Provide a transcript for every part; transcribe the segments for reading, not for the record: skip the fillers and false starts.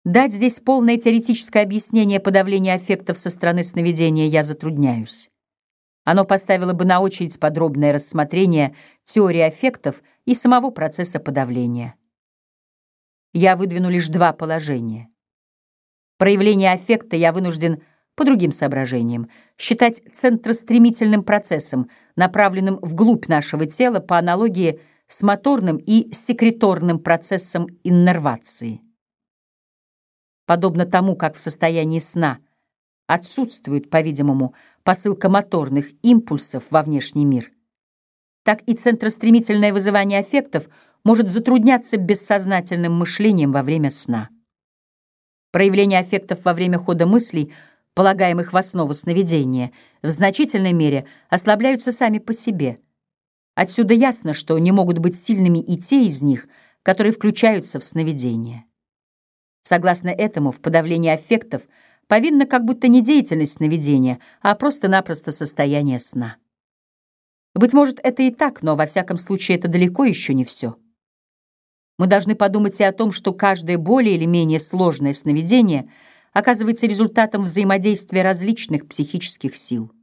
Дать здесь полное теоретическое объяснение подавления аффектов со стороны сновидения я затрудняюсь. Оно поставило бы на очередь подробное рассмотрение теории аффектов и самого процесса подавления. Я выдвину лишь два положения. Проявление аффекта я вынужден, по другим соображениям, считать центростремительным процессом, направленным вглубь нашего тела по аналогии с моторным и секреторным процессом иннервации. Подобно тому, как в состоянии сна отсутствует, по-видимому, посылка моторных импульсов во внешний мир, так и центростремительное вызывание аффектов может затрудняться бессознательным мышлением во время сна. Проявление аффектов во время хода мыслей, полагаемых в основу сновидения, в значительной мере ослабляются сами по себе. Отсюда ясно, что не могут быть сильными и те из них, которые включаются в сновидение. Согласно этому, в подавлении аффектов повинна как будто не деятельность сновидения, а просто-напросто состояние сна. Быть может, это и так, но во всяком случае это далеко еще не все. Мы должны подумать и о том, что каждое более или менее сложное сновидение оказывается результатом взаимодействия различных психических сил.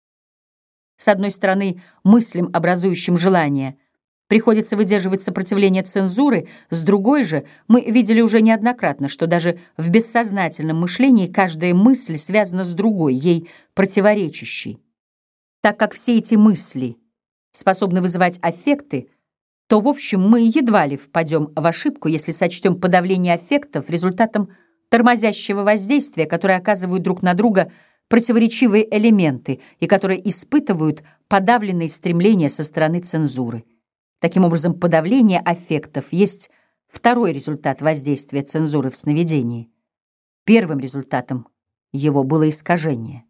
С одной стороны, мыслям, образующим желание, приходится выдерживать сопротивление цензуры, с другой же мы видели уже неоднократно, что даже в бессознательном мышлении каждая мысль связана с другой, ей противоречащей. Так как все эти мысли способны вызывать аффекты, то, в общем, мы едва ли впадем в ошибку, если сочтем подавление аффектов результатом тормозящего воздействия, которое оказывают друг на друга противоречивые элементы и которые испытывают подавленные стремления со стороны цензуры. Таким образом, подавление аффектов есть второй результат воздействия цензуры в сновидении. Первым результатом его было искажение.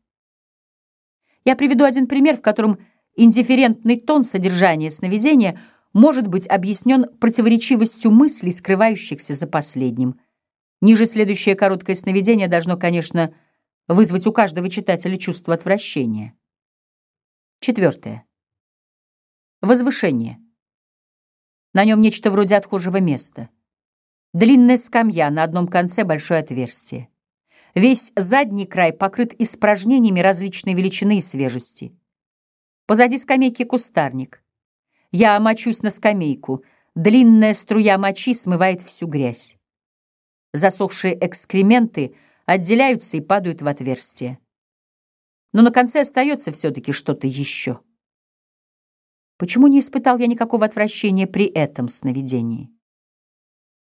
Я приведу один пример, в котором индифферентный тон содержания сновидения может быть объяснен противоречивостью мыслей, скрывающихся за последним. Ниже следующее короткое сновидение должно, конечно, вызвать у каждого читателя чувство отвращения. 4. Возвышение. На нем нечто вроде отхожего места. Длинная скамья, на одном конце большое отверстие. Весь задний край покрыт испражнениями различной величины и свежести. Позади скамейки кустарник. Я мочусь на скамейку. Длинная струя мочи смывает всю грязь. Засохшие экскременты отделяются и падают в отверстие. Но на конце остается все-таки что-то еще. Почему не испытал я никакого отвращения при этом сновидении?